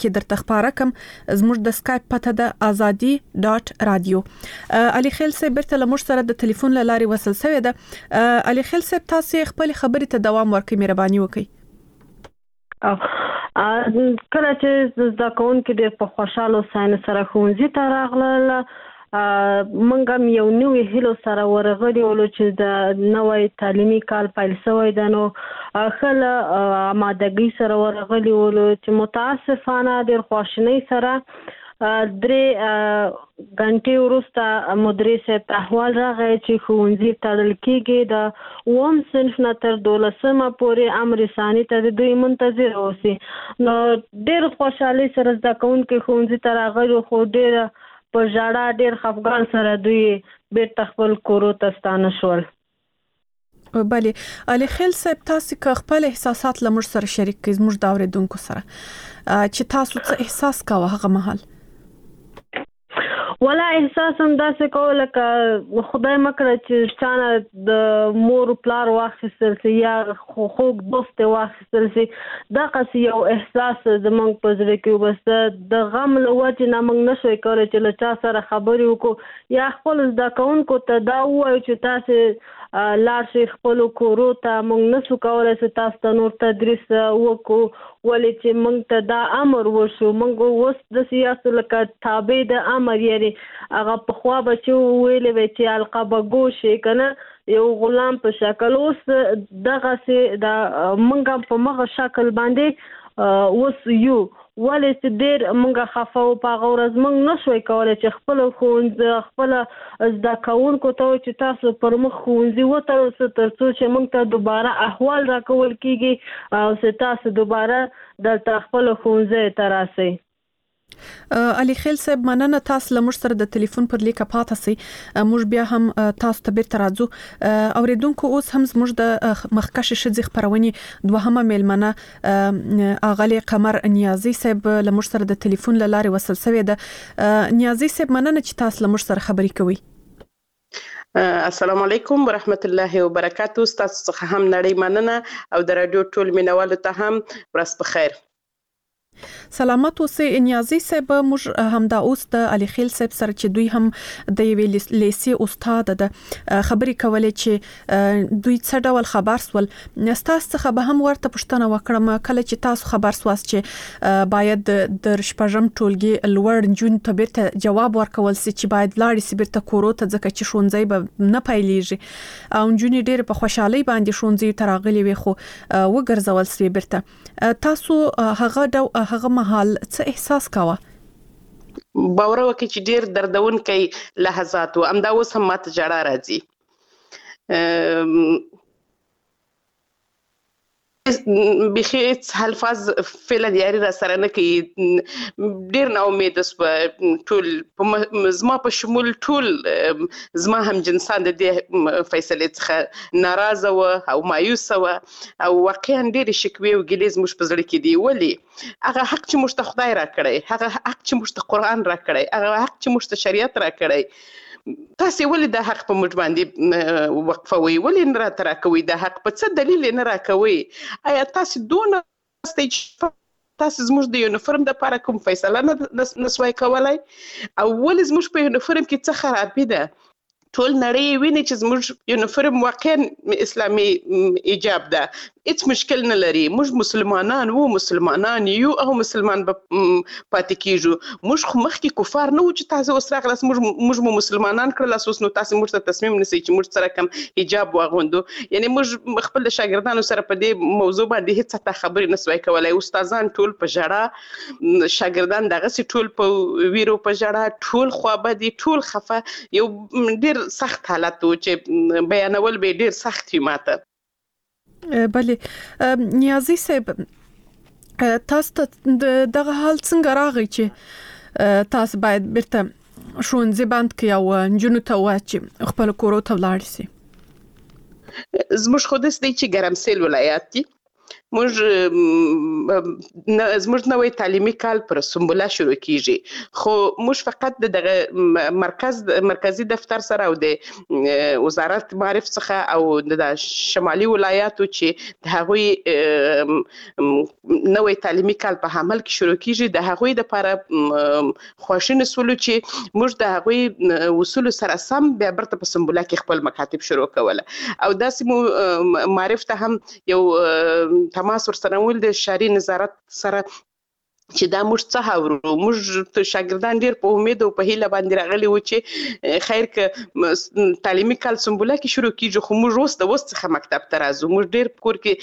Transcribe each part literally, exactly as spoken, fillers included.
کې درته خبره کوم زموږ د سکایپ پته د ازادي ډاټ رادیو. علي خیل صاحب برته لمر سره د ټلیفون لاري وصل شوی ده. علي خیل صاحب تاسو خپل خبرې ته دوام ورکړئ مهرباني وکړئ. او کله چې زده کوونکي ډېر په خوشاله ساين سره ښوونځي ته راغلل منګه هم یو نوې هیلو سره ورغلي ولو چې د نوې تعلیمي کال پیل شوی ده نو خل آمادګي سره ورغلي ولو چې متاسفانه ډېر خواشنۍ سره درې غنټې وروسته مدرس ته احوال راغی چې ښوونځي تړل کېږي د اووم صنف نه تر دولسمه پورې امر ثاني ته دوی منتظر اوسي. نو ډېر خوشحالي سره زده کوونکي ښوونځي ته راغلي خو ډېر په ژړا ډېر خفګان سره دوی بیرته خپل کورو ته ستانه شول. بله علي خیل صاحب تاسو که خپل احساسات لمر سره شریک کړئ زموږ د اوریدونکو سره چې تاسو څه احساس کاوه هغه مهال؟ ولا احساس هم داسې کوه لکه خدای مکړه چې چانه د مور پلار واخیستل سي یا خوږ دوست واخیستل سي دغسې یو احساس زموږ په زړه کې وبس د غم له وجې نه موږ نشوی کولی چې له چا سره خبرې وکړو یا خپل زده کوونکو ته دا ووایو چې تاسې لاړ شئ خپلو کورو ته موږ نشو کولی چې تاسو ته نور تدریس وکړو ولې چې موږ ته دا امر وشو موږ اوس داسې یاستو لکه تابع د امر یعنې هغه پخوا به چې ویلې وی چې القابه ګوشي که نه یو غلام په شکل اوس دغسې د موږ په مغه شکل باندې اوس یو ولې چې ډېر موږ خفه وو په هغه ورځ موږ نشوی کولی چې خپله ښوونځي خپله زده کوونکو ته وایو چې تاسو پر مخ ښوونځي وتړل تر څو چې موږ ته دوباره احوال راکول کېږي او چې تاسو دوباره دلته خپلو ښوونځیو ته راسئ. علي خیل صاحب مننه تاسو لمر سره د ټلیفون پر لیکه پاتې سي موږ بیا هم تاسو ته بیرته راځو. اوریدونکو اوس هم زموږ د مخکشه شذ خبرونې دوهمه میلمنه اغلی قمر نیازی صاحب لمر سره د ټلیفون لاري وصل شوی ده. نیازی صاحب مننه چې تاسو لمر سره خبرې کوي. السلام علیکم ورحمت الله وبرکاتو. تاسو څخه هم نړۍ مننه او د رادیو ټول مینوالو ته هم ورځ بخیر. سلامت اوسئ نیازی صاحب. موږ همدا اوس د علي خیل صاحب سره چې دوی هم د یوې لیسي استاد د خبرې کولې چې دوی څه ډول خبر سول. تاسو څخه به هم ورته پوښتنه وکړم کله چې تاسو خبر سواست چې باید د شپږم ټولګي لوړ جون ته بیرته جواب ورکول سي چې باید لاړ سي بیرته کورو ته ځکه چې ښوونځي به نه پیلېږي او جونې ډېر په خوشحالي باندې ښوونځي ته راغلي وي خو وګرځول سي بیرته. تاسو هغه ډول هغه مهال څه احساس کاوه؟ باور وکړئ چې ډېر دردونکی لحظات و همدا اوس هم ماته ژړا راځي. بخي الفاظ فعلا یاري را سره نه کوي. ډېر نا امید سوه ټول زما په شمول ټول زما هم جنسان د دې فیصلې څخه ناراضه وه او مایوسه وه او واقعا ډېرې شکوې او ګیلې زموږ په زړه کې دي. ولې هغه حق چې موږ ته خدای راکړی هغه حق چې موږ ته قرآن راکړی هغه حق چې موږ ته شریعت راکړی تاسې ولې دا حق په موږ باندې وقفوئ؟ ولې نه راته راکوئ دا حق؟ په څه دلیل یې نه راکوئ؟ آیا تاسې دونه استئ چې تاسو زموږ د یونیفورم دپاره کوم فیصله نه سوای کولی؟ او ولې زموږ په یونیفورم کې څه خرابي ده؟ ټول نړۍ ویني چې زموږ یونیفورم واقعا اسلامي ایجاب ده، هیڅ مشکل نه لري. موږ مسلمانان وو، مسلمانان یو او مسلمان به پاتې کیږو. موږ خو مخکې کفار نه وو چې تاسو اوس راغلاست موږ مو مسلمانان کړلاست اوس نو تاسو موږ ته تصمیم نیسئ چې موږ سره کوم حجاب واغوندو. یعنی موږ خپل د شاګردانو سره په دې موضوع باندې هیڅ حتی خبرې نه سوای کولی. استادان ټول په ژړا، شاګردان دغسې ټول په ویرو په ژړا، ټول خوابدي، ټول خفه. یو ډېر سخت حالت و چې بیانول به ډېر سخت وي ماته. بله نیازی صاحب تاسو ته دغه حال څنګه راغی چې تاسو باید بیرته ښوونځي بند کړئ او نجونو ته ووایئ چې خپلو کورو ته ولاړ شي؟ زموږ خو داسې دی چې ګرمسېل ولایت دی موږ زموږ نوې تعلیمي کال پر سنبله شروع کیږي خو موږ فقط د مرکز مرکزی دفتر سره او د وزارت معارف څخه او د شمالي ولایاتو چې د هغوی نوې تعلیمي کال په عمل کې شروع کیږي د هغوی لپاره خوښنه سولو چې موږ د هغوی وصول سره سم بیا برته په سنبله کې خپل مکاتب شروع کوله او داسې مو معرف ته هم یو تماس ورسره ول د شهري نظارت سره چې دا موږ څه هاورو موږ شاګردان ډیر په امید او په هیله باندې راغلي و چې خیر ک تعلیمي کال سنبله کې شروع کیږي خو موږ اوس د اوس څخه مکتب ته راځو موږ ډیر کور کې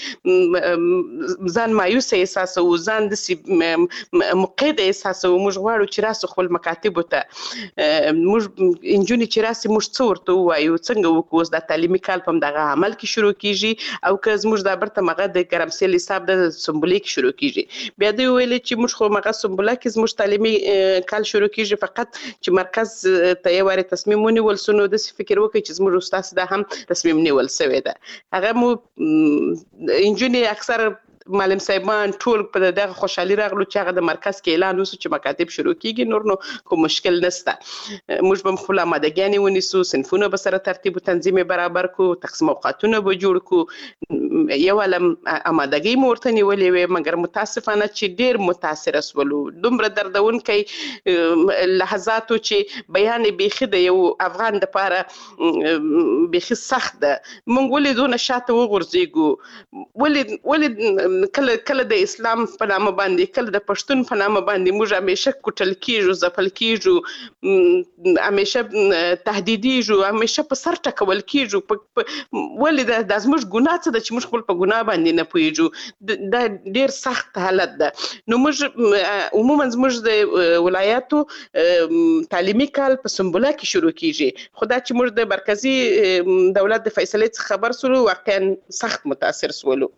ځان مایوس احساس او ځان د مقید احساس او موږ غواړو چې راسو خپل مکاتب ته موږ انجونی چې راسي موږ څه ورته وایو څنګه وکوس د تعلیمي کال په دغه عمل کې شروع کیږي او که موږ د برته مغه د ګرمسل حساب د سنبله کې شروع کیږي بیا دوی ویل چې موږ خو مغه سنبله کې زموږ تعلیمي کال شروع کیږي فقط چې مرکز ته یو واره تصمیم ونیول سونو د فکر وکړي چې زموږ استاد دا هم تصمیم نیول شوی ده هغه مو انجونی اکثر معلم صاحبان ټول په دغه خوشحالي راغلو چې هغه د مرکز کې اعلان وسو چې مکاتب شروع کیږي نور نو کوم مشکل نشته موږ به خپل آمادګیانې ونیسو صنفونه به سره ترتیب او تنظیم برابر کو تقسیم اوقاتونه به جوړ کو یو علم آمادګي مورته نیولې وي مګر متاسفانه چې ډیر متاثر اسولو دومره دردونکي لحظاتو چې بیان بیخي د یو افغان د پاره بیخي سخت ده مونږ ولې دونه شاته وغورځېږو ولې ولې کله کله د اسلام په نامه باندې کله د پښتون په نامه باندې موږ همیشه کوټل کیږو ځپل کیږو همیشه تهدیدیږو همیشه په سر ټکول کیږو ولې د زموږ ګناه څه ده چې موږ خپل په ګناه باندې نه پوهیږو دا ډیر سخت حالت ده نو موږ عموما زموږ د ولایاتو تعلیمي کال په سنبله کې شروع کیږي خو دا چې موږ د مرکزی دولت د فیصلې څخه خبر سولو واقعا سخت متاثر سولو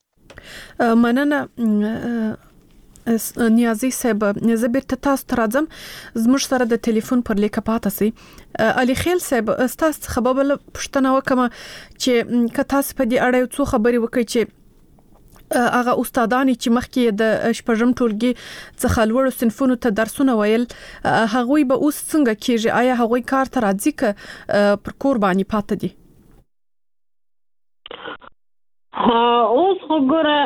مننه نیازي صاحب زه بیرته تاسو ته راځم زموږ سره د ټلیفون پر لیکه پاتې سي علي خیل صاحب تاسو خبره پښتنه وکم چې که تاسو په دې اړه څو خبري وکړئ چې هغه استادان چې مخکې د شپږم ټولګي څخه لوړ صنفونو ته درسونه ویل هغوی به اوس څنګه کیږي آیا هغوی کار ته راځي که پر کور باندې پاتې دي اوس خو ګوره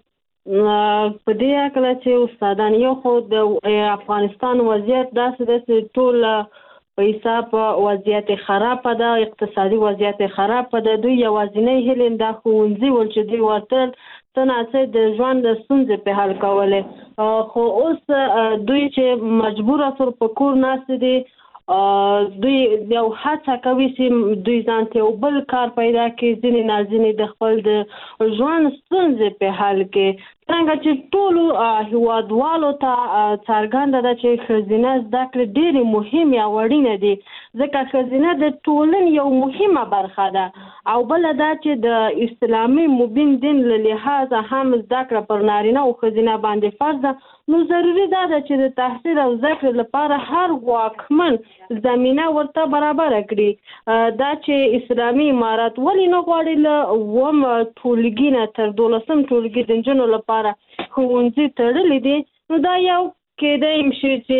په دې اړه چې استادان یو خو د افغانستان وضعیت داسې ده چې ټول په حساب وضعیت خراب ده اقتصادي وضعیت خراب ده دوی یوازینی هیله دا ښوونځي ول چې دوی ورته تناسب د ژوند د ستونزې په حل کوله خو اوس دوی چې مجبور سر په کور ناست دي دوی یو هڅه کوي چې دوی ځان ته بل کار پیدا کړي ځینې نازنې د خپل د ژوند ستونزې په حل کې څنګه چې ټول هیوادوالو ته څرګنده ده چې ښځینه زده کړې ډېرې مهمې او اړینې دي ځکه ښځینه د ټولنې یو مهمه برخه ده او بله دا چې د اسلامي مبین دین له لحاظه هم زده کړه پر نارینه او ښځینه باندې فرض ده نو ضروري ده چې د تحصیل او زده کړې لپاره هر واکمن زمینه ورته برابر کړي دا چې اسلامي امارت ولې نه غواړي له اووم ټولګي نه تر دولسم ټولګي د نجونو لپاره ښوونځي تړلي دي نو دا یو کېدای شي چې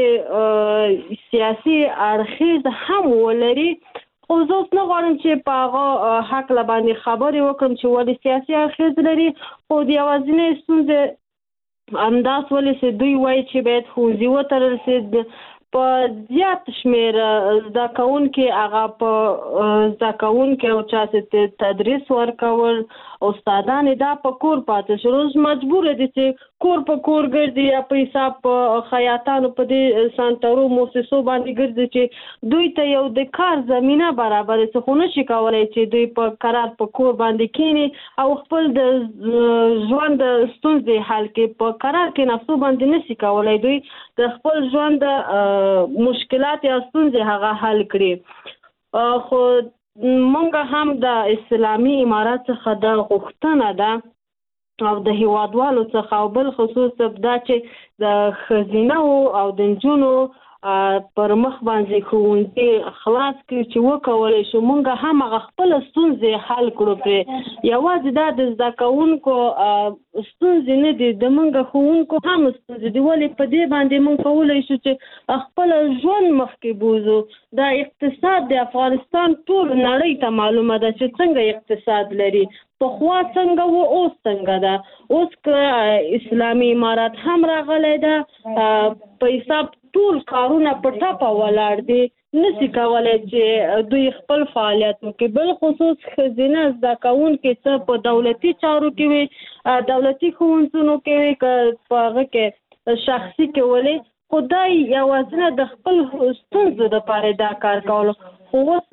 سیاسي اړخیز هم ولري خو زه اوس نه غواړم چې په هغه هکله باندې خبرې وکړم چې ولې سیاسي اړخیز لري خو د یوازینۍ ستونزې همداس ولې چې دوی وایي چې باید ښوونځي وتړل شي په زیات شمیر زده کوونکي هغه په زده کوونکي او چا چې تدریس ورکول استادان دا په کور پاتې شو روز مجبور دي چې کور په کور ګرځي یا په حساب خیاطانو په دې سانترو موسسو باندې ګرځي چې دوی ته یو د کار زمينه برابر څه خو نشي کولای چې دوی په قرار په کور باندې کینی او خپل د ژوند ستونزې حل کې په قرار کې نفسو باندې نشي کولای دوی د خپل ژوند مشکلات یا ستونزې هغه حل کړي خو مونږ هم د اسلامي امارات څخه د غوښتنه ده او د هیوادوالو څخه او بل خصوص دا چې د ښځینه او د نجونو پر مخ باندې ښوونځي خلاص کړي چې وکولی شو مونږ هم هغه خپله ستونزې حل کړو پرې یوازې دا د زده کوونکو ستونزې نه دي، د موږ ښوونکو هم ستونزې دي. ولې په دې باندې موږ کولی شو چې خپل ژوند مخکې بوزو. دا اقتصاد د افغانستان ټول نړۍ ته معلومه ده چې څنګه اقتصاد لري. پخوا څنګه و اوس څنګه ده. اوس که اسلامي امارات هم راغلی ده، په حساب ټول کارونه په ټپه ولاړ دي، نشي کولی چې دوی خپل فعالیت وکړي. بل خصوص ښځینه زده کوونکي څه په دولتي چارو کې وي، دولتي ښوونځیو کې وي، که په هغه کې شخصي کې ولې، خو دا یوازینه د خپل ستونزو دپاره دا کار کولو. خو اوس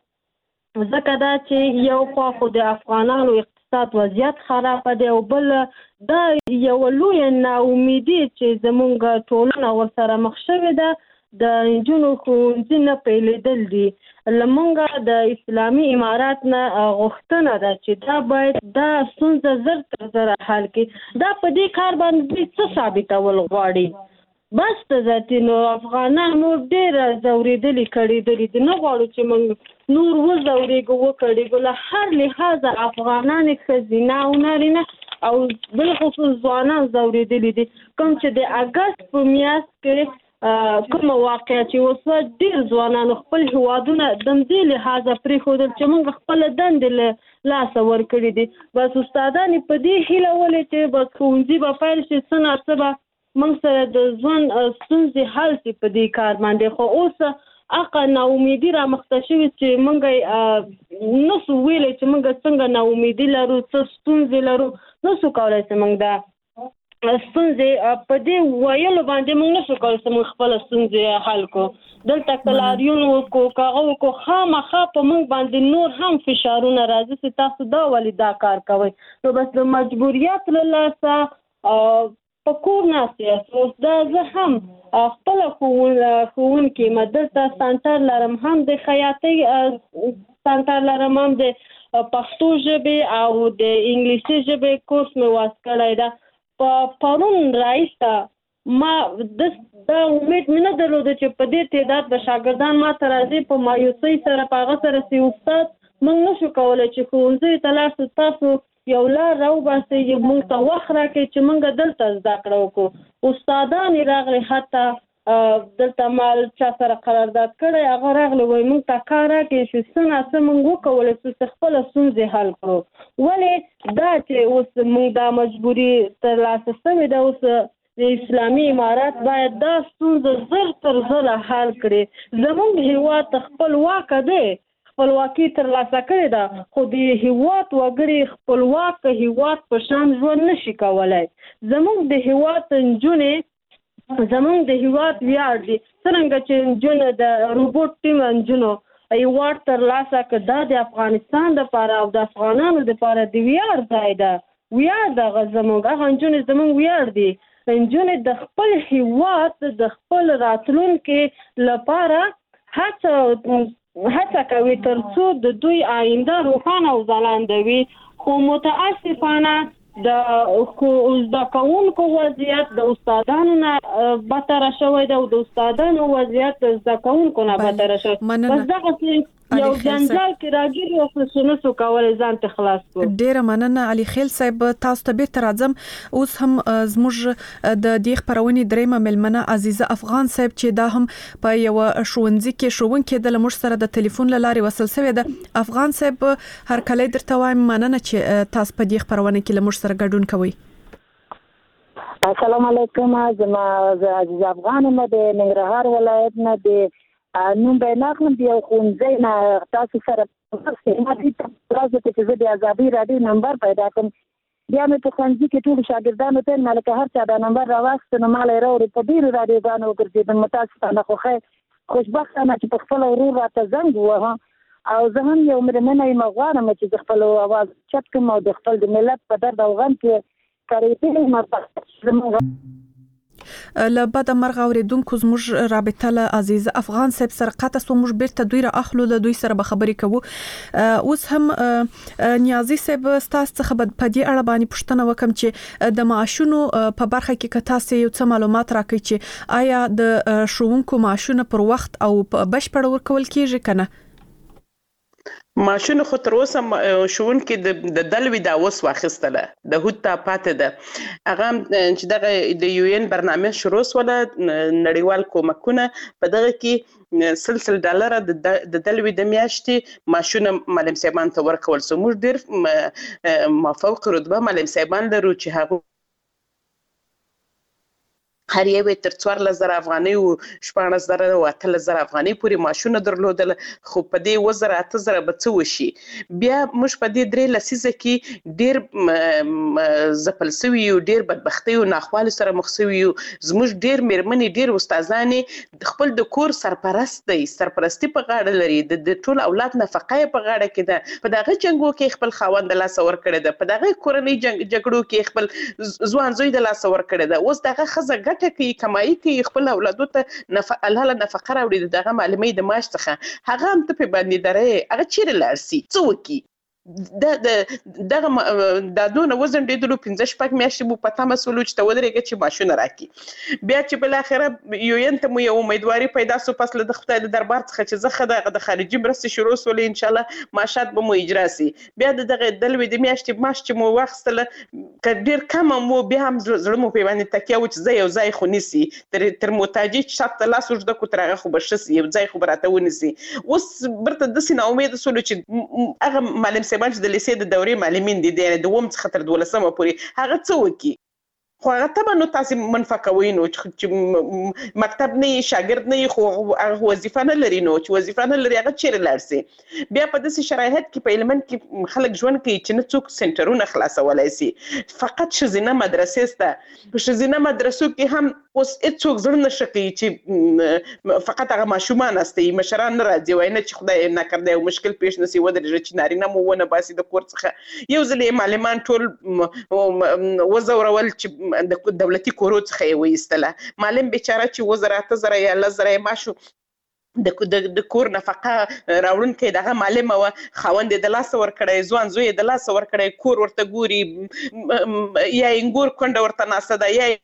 ځکه دا چې یو خوا خو د افغانانو اقتصاد وضعیت خرابه دی، او بل دا یوه لویه ناامیدي چې زموږ ټولنه ورسره مخ شوې ده، د نجونو ښوونځي نه پیلېدل دي. له موږ د اسلامي امارات نه غوښتنه ده چې دا باید دا ستونزه زر تر زره حل کړي. دا په دې کار باندې دوی څه ثابتول غواړي؟ بس ته ذاتي نو افغانان نور ډېره ځورېدلي کړېدلي دي، نه غواړو چې موږ نور وځورېږو وکړېږو. له هر لحاظه افغانان ښځینه او نارینه او بالخصوص ځوانان ځورېدلي دي. کوم چې د اګست په میاشت کې کومه واقعه چې وسوه، ډېر ځوانانو خپل هیوادونه د همدې لحاظه پرېښودل چې موږ خپله دندې له لاسه ورکړي دي. بس استادان یې په دې هیله ولې چې بس ښوونځي به پیل شي، څه ناڅه به موږ سره د ژوند ستونزې حل شي په دې کار باندې. خو اوس هغه ناامیدي رامخته شوې چې موږ نسو ویلی چې موږ څنګه ناامیدي لرو، څه ستونزې لرو، نسو کولی چې موږ دا ستونزې په دې ویلو باندې موږ نشو کولی چې موږ خپله ستونزې حل کړو. دلته که لاریون وکړو، که هغه وکړو، خامخا په موږ باندې نور هم فشارونه راځي چې تاسو دا ولې دا کار کوئ. نو بس د مجبوریت له لاسه په کور ناست یاست. اوس دا زه هم خپله ښوونکې یم، دلته سنټر لرم، هم د خیاطۍ سنټر لرم، هم د پښتو ژبې او د انګلیسي ژبې کورس مې واس کړی ده. په پرون راایسته ما دا امید مې نه درلوده چې په دې تعداد به شاګردان ما ته راځي. په مایوسۍ سره په هغه سره چې استاد موږ نشو کولی چې ښوونځیو ته لاړ شو، تاسو یو لار راوباسئ، موږ ته وخت راکړئ چې موږ دلته زده کړه وکړو. استادان یې راغلي، حتی دلته ما چا سره قرارداد کړی، هغه راغلی وایي موږ ته کار راکړئ چې څه ناڅه موږ وکولی شو چې خپله ستونزې حل کړو. ولې دا چې اوس موږ دا مجبوري ترلاسه شوې ده، اوس د اسلامي امارات باید دا ستونزه زر تر زره حل کړي. زموږ هېواد خپلواکه دی، خپلواکي ترلاسه کړې ده، خو د هېواد وګړي خپلواک هېواد په شان ژوند نشي کولی. زموږ د هېواد نجونې زموږ د هېواد ویاړ دي. څرنګه چې نجونې د روبوټ ټیم نجونو ایوارډ ترلاسه کړ، دا د افغانستان دپاره او د افغانانو دپاره د ویاړ ځای ده. ویاړ ده هغه زموږ، هغه نجونې زموږ ویاړ دي. نجونې د خپل هېواد د خپل راتلونکي لپاره هڅه هڅه کوي تر څو د دوی آینده روښانه او ځلانده وي. خو متاسفانه د زده کوونکو وضعیت د استادانو نه بدتره شوی دی او د استادانو وضعیت د زده کوونکو نه بدتره شوی. بس دغسې یو جنجال کې راګیر یو څه نشو کولی ځان ته خلاص کړو. ډېره مننه علي خیل صاحب. تاسو ته بیرته راځم. اوس هم زموږ د دې خپرونې دریمه مېلمنه عزیزه افغان صاحب چې دا هم په یو ښوونځي کې ښوونکې ده، له موږ سره د ټلیفون له لارې وصل شوې ده. افغان صاحب هرکلی درته وایم، مننه چې تاسو په دې خپرونه کې له موږ سره ګډون کوئ. السلام علیکم. زما عزیز افغان یم د ننګرهار ولایت نه، د نوم به نه اخلم، د یو ښوونځي نه تاسو سره ما دې ته راځه چې زه د ازادۍ راډیو نمبر پیدا کړم. بیا مې په ښوونځي کې ټولو شاګردانو ته ما لکه هر چا دا نمبر راواخیسته، نو ما له یې راوړې په ډېرو راډیوګانو وګرځېدم. متاسفانه خو خیر خوشبختانه چې په خپله ورور راته زنګ ووهه، او زه هم یو مېرمنه یم، غواړم چې د خپل اواز چت کړم او د خپل د ملت په درد او غم کې کارېدلی یم. له بده مرغه اورېدونکو زموږ رابطه له عزیز افغان صاحب سره قطع سو. موږ بیرته دوی را اخلو، له دوی سره به خبرې کوو. اوس هم نیازي صاحب ستاسو څخه په دې اړه باندې پوښتنه وکم چې د معاشونو په برخه کې که تاسو یو څه معلومات راکړئ چې آیا د ښوونکو معاشونه پر وخت او په بشپړ ورکول کیږي کنه؟ ماشونه خو تر اوسه شون کې د دلوي دا وس واخستله د هوتا پاتې ده هغه چې دغه د یو ان برنامه شروع ولا نړیوال کومکونه په دغه کې سلسله ډالر د دلوي د میاشتې ماشونه معلم صاحبان ته ورکول سو موږ ډیر مافوق رتبه معلم صاحبان لرو چې هغه هر یو تر څوارلس زره افغانۍ او شپاړس زره او اتلس زره افغانۍ پورې ماشونه درلودل خو په دې وزره اته زره به څه وشي بیا موږ په دې درې لسیزه کې ډیر ځپل سوي او ډیر بدبختي او ناخوالي سره مخ سوي زموږ ډیر مېرمنې ډیر استادانې خپل د کور سرپرست دی سرپرستی په غاړه لري د ټول اولاد نفقه په غاړه کې ده په دغه جنگو کې خپل خاوند لاس ور کړی ده په دغه کورنۍ جګړو کې خپل ځوان زوی د لاس ور کړی ده اوس دغه خزه ګټه کوي کمایي کوي خپل اولادو ته نفقه نفقه راوړي دغه معلمې د معاش څخه هغه هم ته په باندې درې هغه چیرې لارسي څه وکي د د دغه د دونه وزن ډېدلو پنځه شپږ میاشتې مو پتا مسولو چې ته ودرېږي چې ماشونه راکړي بیا چې بل اخره یو ان ته مو یو امیدواري پیدا سو پس له خدای د دربار څخه چې زه خدای د خارجي مرستې شروع سولې ان شاء الله معاشات به مو اجرا سي بیا دغه دلوي د میاشتې معاش چې مو واخستله کډیر کم مو بیا هم زړه مو په باندې تکیه و چې زه یو ځای خو نسی تر تر محتاجي شت لاس وجد کو ترغه خو بشس یو ځای خو براته ونسی اوس برته د سینه امید سولو چې هغه معلم سیبان چې د لیسې د دورې معلمین دي د دوم څخه تر دولسمه پورې هغه څه وکي خو هغه ته نو تاسو منفقوي نو چې مکتب نه شاګرد نه خو هغه وظیفه نه لري نو چې وظیفه نه لري هغه چیرې لارسي بیا په داسې شرایط کې په علمن کې خلک ژوند کوي چې نه څوک سنټرونه خلاصولای شي فقط شزینه مدرسې سته په شزینه مدرسو کې هم اوس هیڅوک ځړ نه شي چې فقط هغه ماشومان استي مشران نه راځي وای نه چې خدای نه کړی او مشکل پیښ نسی ودرې چې نارینه مو ونه باسي د کور څخه یو ځلې معلمان ټول وزورول چې د دولتي کورو څخه یې وایستله معلم بیچاره چې وزارت زره یا لزره ماشو د د کور نفقه راوړونکې دغه معلم او خوند د لاس ور کړی ځوان زوی د لاس ور کړی کور ورته ګوري یا انګور کونډه ورته ناسه ده یا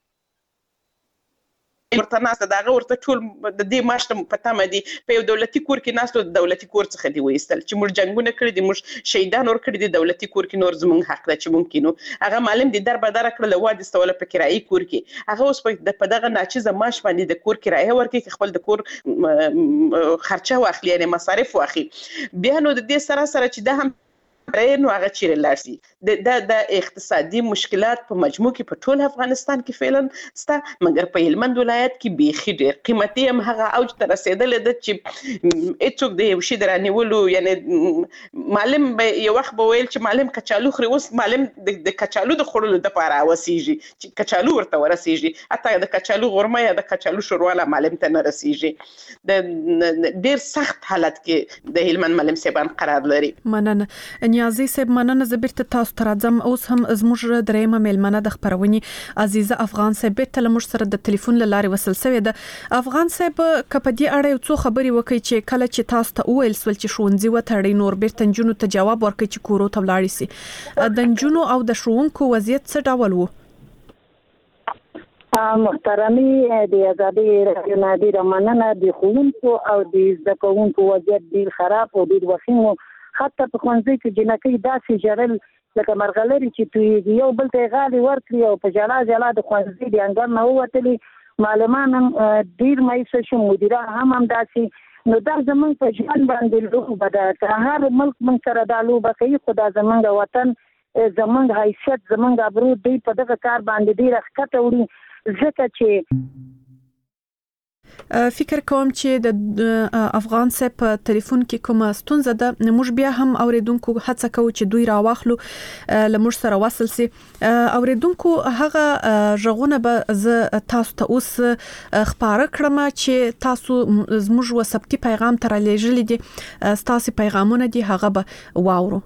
ورته ناسه دغه ورته ټول د دې ماشته پته مدي په یو دولتي کور کې ناستو د دولتي کور څخه دی وایستل چې موږ جنگونه کړی دي موږ شهیدان ور کړی دي دولتي کور کې نور زمونږ حق ده چې ممکن هغه معلم دي در بدر کړل وادي استوله په کرایي کور کې هغه اوس په دغه ناچیزه ماش باندې د کور کرایه ورکې خپل د کور خرچه واخلي یعنی مصارف واخلي بیا نو د دې سره سره چې ده هم نو هغه چیرې لارسي د د اقتصادي مشکلات په مجموع کې په ټول افغانستان کې فعلا ستا مګر په هلمند ولایت کې بیخي ډېر قیمتي هم هغه اوج ته رسېدلی ده چې هېڅوک د یو شي د رانیولو یعنی معلم به یو وخت به ویل چې معلم کچالو خوري اوس معلم د کچالو د خوړلو دپاره وسیږي چې کچالو ورته ورسیږي حتی د کچالو غرمه یا د کچالو شوروا معلم ته نه رسیږي د ډېر سخت حالت کې د هلمند معلم صاحبان قرار لري مننه نیازي صاحب مننه زه بیرته تاسو ته راځم اوس هم زموږ درېیمه میلمنه د خپرونې عزیزه افغان صاحب بیرته له موږ سره د ټلیفون له لارې وصل شوې ده افغان صاحب که په دې اړه یو څو خبرې وکړي چې کله چې تاسو ته وویل سول چې ښوونځي وتړئ نور بیرته نجونو ته جواب ورکړي چې کورو ته ولاړې سي د نجونو او د ښوونکو وضعیت څه ډول و محترمي د ازادي رادیو نادر مننه د ښوونکو او د زده کوونکو وضعیت ډیر خراب او ډیر وخیم حتی په ښوونځي کې جنکۍ داسې ژړل لکه مرغلرې چې تویږي یو بل ته غالي ورکړي او په ژړا ژړا د ښوونځي د انګړ نه ووتلي معلمان هم ډیر مایوسه شو مدیران هم همداسې نو دا زموږ په ژوند باندې لوبه ده که هر ملک موږ سره دا لوبه کوي خو دا زموږ وطن زموږ حیثیت زموږ ابرو دی په دغه کار باندې ډیر ښکته وړي ځکه چې فکر کوم چې د افغان صاحب په ټلیفون کې کومه ستونزه ده موږ بیا هم اوریدونکو هڅه کوو چې دوی راواخلو لمر سره وصل سي اوریدونکو هغه ژغونه به ز تاسو ته اوس خبره کړم چې تاسو زموږ وسبتي پیغام تر لېږلې دي تاسو پیغامونه دي هغه به واورو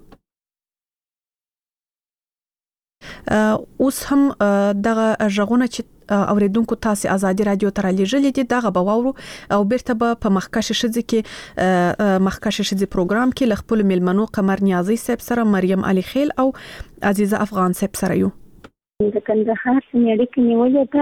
اوس هم دغه ژغونه چې اوریدونکو تاسو ازادي رادیو تر لېږلې دي دغه به واورو او بیرته به په مخکشه شذ کې مخکشه شذ پروګرام کې لخپل ملمنو قمر نیازي صاحب سره مریم علي خیل او عزیزه افغان صاحب سره یو د کندهار سیمې کې نیولې ده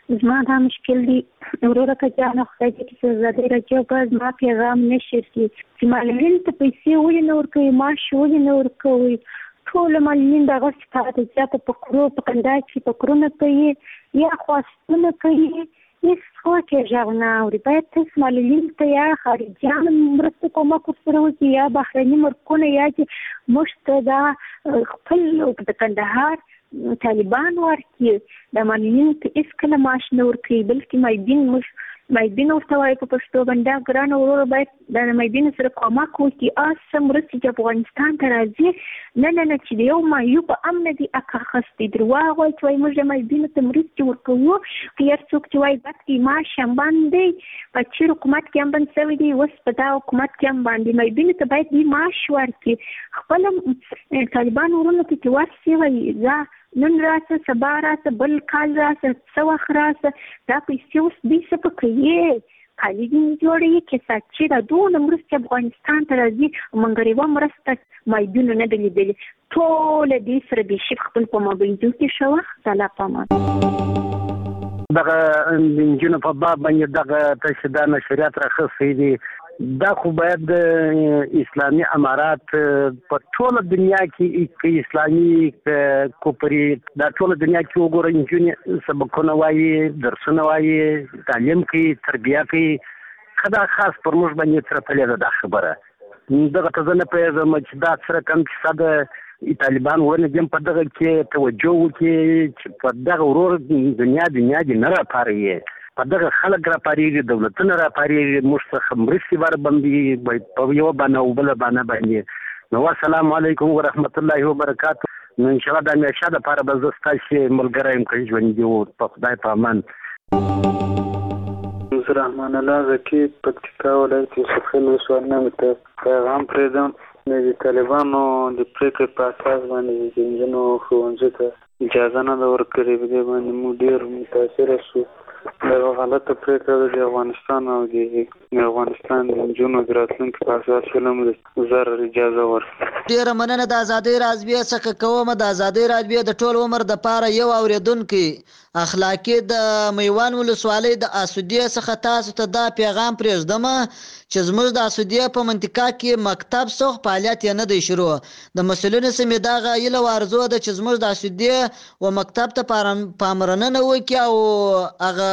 زما دا مشکل دی وروره که جانه خدای دې چې ازادي راډیو به زما پیغام نشر کړي چې معلولینو ته پیسې ولې نه ورکوي، معاش ولې نه ورکوي. ټول معلولین دغسې پاتې زیاته فقرو په کنډا کې فقرونه کوي یا خواستونه کوي، هېڅ څوک یې غږ نه اوري. باید تاسو معلولینو ته یا خارجیانو مرسته کومک ورسره وکړي یا بهرني ملکونه یا چې موږ ته دا خپل د کندهار طالبان ورکړي. د معلولینو ته هېڅکله معاش نه ورکوي، بلکې مایبین موږ مایبین ورته وایي په پښتو باندې. ګرانه وروره باید د مایبینو سره کومک وکړي، هسه مرستې چې افغانستان ته راځي نه نه نه چې د یو مایو په امن دي اکا خستې درواغ وایي چې وایي موږ د مایبینو ته مرستې ورکوو. که هر څوک چې وایي بد کې معاش هم بند دی، په چیر حکومت کې هم بند شوی دی، اوس په دا حکومت کې هم باندې مایبینو ته باید دوی معاش ورکړي. خپله طالبان ورونو ته چې ورسې وایي زه نن راسه سبا راسه بل کال راسه څه وخت راسه، دا پیسې اوس دوی څه په کوي؟ خالي دې نه جوړوي کیسه چې دا دونه مرستې افغانستان ته راځي، موږ یوه مرسته مایبینو نه ده لیدلې. ټوله دې سره بېشي خپل په مابینځو کې ښه وخت الله پامان. دغه د نجونو په باب باندې دغه تاسې دا نشریات راخیستی دي، دا خو باید د اسلامي امارات په ټوله دنیا کې که اسلامي کوپري دا ټوله دنیا کې وګورئ، نجونې سبقونه وایي، درسونه وایي، تعلیم کوي، تربیه کوي. ښه دا خاص پر موږ باندې ترپلې ده دا خبره. دغه ته زه نه پوهېږم چې دا سره کم کیسه ده طالبان ورنه دې په دغه کې توجه وکړي چې په دغه ورور دنیا دنیا دې نه راپاروي، په دغه خلک راپارېږي، دولتونه راپارېږي، موږ څخه مرستې وربندي په یوه بانه او بله بانه باندې. نو السلام علیکم ورحمت الله وبرکاتو. نو انشاءالله د همیشه دپاره به زه ستاسې ملګری یم که ژوندي وو. په خدای په امان. زه رحمان الله زکي پکتیکا ولایت یوسف خیل ولسوالۍ نه ورته پیغام پرېږدم. د طالبانو د پرېکړې په اساس باندې د نجونو ښوونځي ته اجازه نه ده ورکړې، په دې باندې موږ ډېر متاثره شو. دغه غلطه پرېکړه د افغانستان او د افغانستان د نجونو د راتلونکي په اساس فلم د زر اجازه ورکړي. ډېره مننه د ازادۍ راډیو څخه کوم. د ازادۍ راډیو د ټول عمر دپاره یو اورېدونکی اخلاقي د میوان ولسوالۍ د اسودیې څخه تاسو ته دا پیغام پرېږدم چې زموږ د اسودیې په منطقه کې مکتب څخه فعالیت یې نه دی شروع. د مسؤلینو سمې دغه هیله او ارزو ده چې زموږ د اسودیې و مکتب ته پاملرنه وکړي او هغه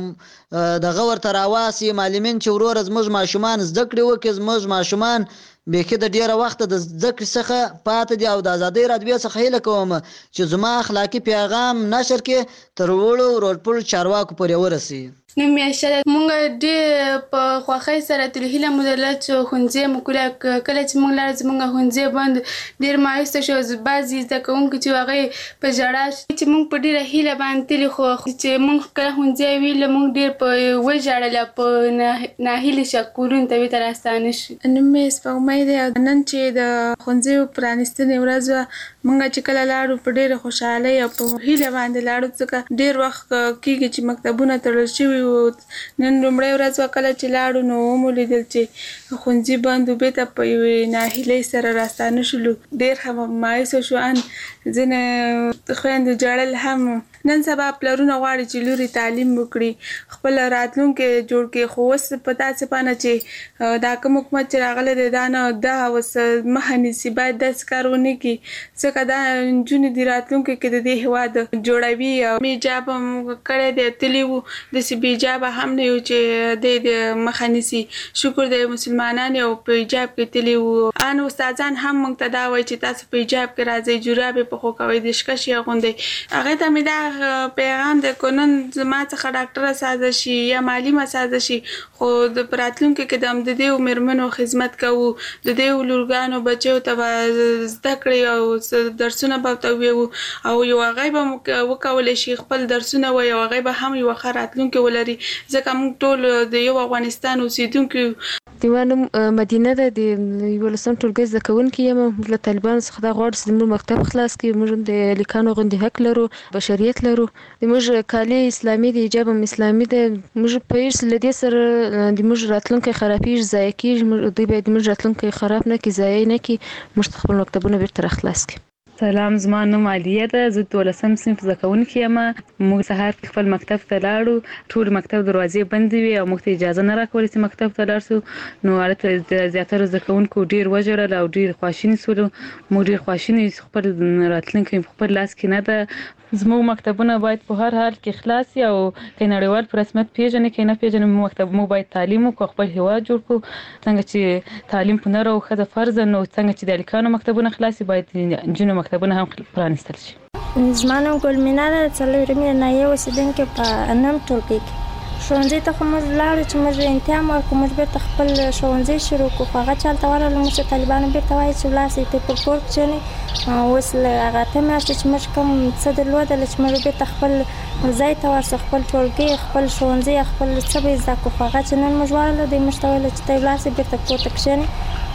دغه ورته راواسي معلمین چې وروره زموږ ماشومان زده کړې وکړي. زموږ ماشومان بیخي د ډېره وخته د زده کړې څخه پاتې دي او د ازادۍ راډیو څخه هیله کوم چې زما اخلاقي پیغام نشر کې تر وړو ورپړو چارواکو پورې ورسي. نو میاشته ده مونږ ډېر په خوښۍ سره تر هیله مو درلود چې ښوونځی مو کله کله چې مونږ لاړو زموږ ښوونځی بند ډېر مایوسه شو. بعضې زده کوونکي چې هغوی په ژړا چې مونږ په ډېره هیله باندې تللي خو چې مونږ کله ښوونځی ویله مونږ ډېر په وژړل او په ناهیلې شو کورونو ته بېرته راستانه شو. نوم مې سپوږمۍ دی او نن چې د ښوونځیو پرانیستنې ورځ وه مونږ چې کله لاړو په ډېره خوشحالۍ او په هیله باندې لاړو ځکه ډېر وخت کېږي چې مکتبونه تړل شوي. نن لومړۍ ورځ وه کله چې لاړو نو ومو لیدل چې ښوونځي بند و، بېرته په یوې ناهیلۍ سره راستانه شولو. ډېر هم مایوسه شو. ان ځینې خویندو ژړل هم. نن سبا پلرونه غواړي چې لورې تعلیم وکړي، خپل راتلونکی جوړ کړي، خو اوس په داسې بانه چې دا کوم حکومت چې راغلی دی دا نه دا اوس مخه نیسي، باید داسې کار ونه کړي ځکه دا نجونې د راتلونکي کې د دې هېواد جوړوي. حجاب هم کړی دی، تللي وو، داسې بې حجابه هم نه یو چې دی د مخه نیسي. شکر دی مسلمانان یو په حجاب کې تللي وو. ان استادان هم موږ ته دا وایي چې تاسو په حجاب کې راځئ، جوراب یې پخو کوئ، دستکش یې اغوندئ. هغې ته مې دا پیغام دی که نن زما څخه ډاکټره سازه شي یا معلمه سازه شي، خو د په راتلونکي کې د همدې مېرمنو خدمت کوو، د دې لورګانو بچیو ته به زده کړې او درسونه به ورته وویو او یو هغوی به وکولی شي خپل درسونه وایي او هغوی به هم یوه ښه راتلونکې ولري ځکه موږ ټول د یو افغانستان اوسېدونکي یو. زما نوم مدینه ده، د یولسم ټولګي زده کوونکې یم. موږ له طالبانو څخه دا غواړو چې زموږ مکتب خلاص کړي. موږ د لیکانو غوندې حق لرو، بشریت لرو. زموږ کالي اسلامي دی، حجاب هم اسلامي دی. موږ پوهېږو له دې سره د موږ راتلونکی خرابېږي، ضایع کېږي. دوی باید موږ راتلونکی خراب نه کړي، ضایع نه کړي. موږ ته خپل مکتبونه بېرته راخلاص کړي. سلام، زما نوم عالیه ده. زه دولسم صنف زده کوونکې یم. موږ سهار کې خپل مکتب ته لاړو، ټول مکتب دروازې بندې وې او موږ ته اجازه نه راکوله چې مکتب ته لاړ شو. نو هلته د زیاتره زده کوونکو ډېر وژړل او ډېر خواشیني شولو. موږ ډېر خواشیني یو، خپل راتلونکی په خپل لاس کې نه ده. زموږ مکتبونه باید په هر حال کې خلاص وي او که نړیوال په رسمیت پیژني که نه پیژني، مکتب موږ باید تعلیم وکړو، خپل هېواد جوړ کړو. څنګه چې تعلیم په نر او ښځه فرض ده، نو څنګه چې د هلکانو مکتبونه خلاص وي، باید د نجونو مکتبونه هم پرانیستل شي. زما نوم ګلمینا ده، څلورمې ناحیې اوسېدونکې په نم ټولګي کې. ښوونځي ته خو موږ لاړو چې موږ امتحان ورکړو، موږ بېرته خپل ښوونځی شروع کړو، خو هغه چالته ورغلو موږ ته طالبانو بېرته وایي چې ولاړ شئ ته پر کور کښېنئ. اوس له هغه اته میاشتې چې موږ کوم څه درلودله چې موږ بېرته خپل ځای ته ورسو، خپل ټولګي، خپل ښوونځي، خپل څه به یې زده کړو. خو هغه چې نن موږ ورغلو دوی موږ ته ویل چې ته ولاړ شئ بېرته کور ته کښېنئ.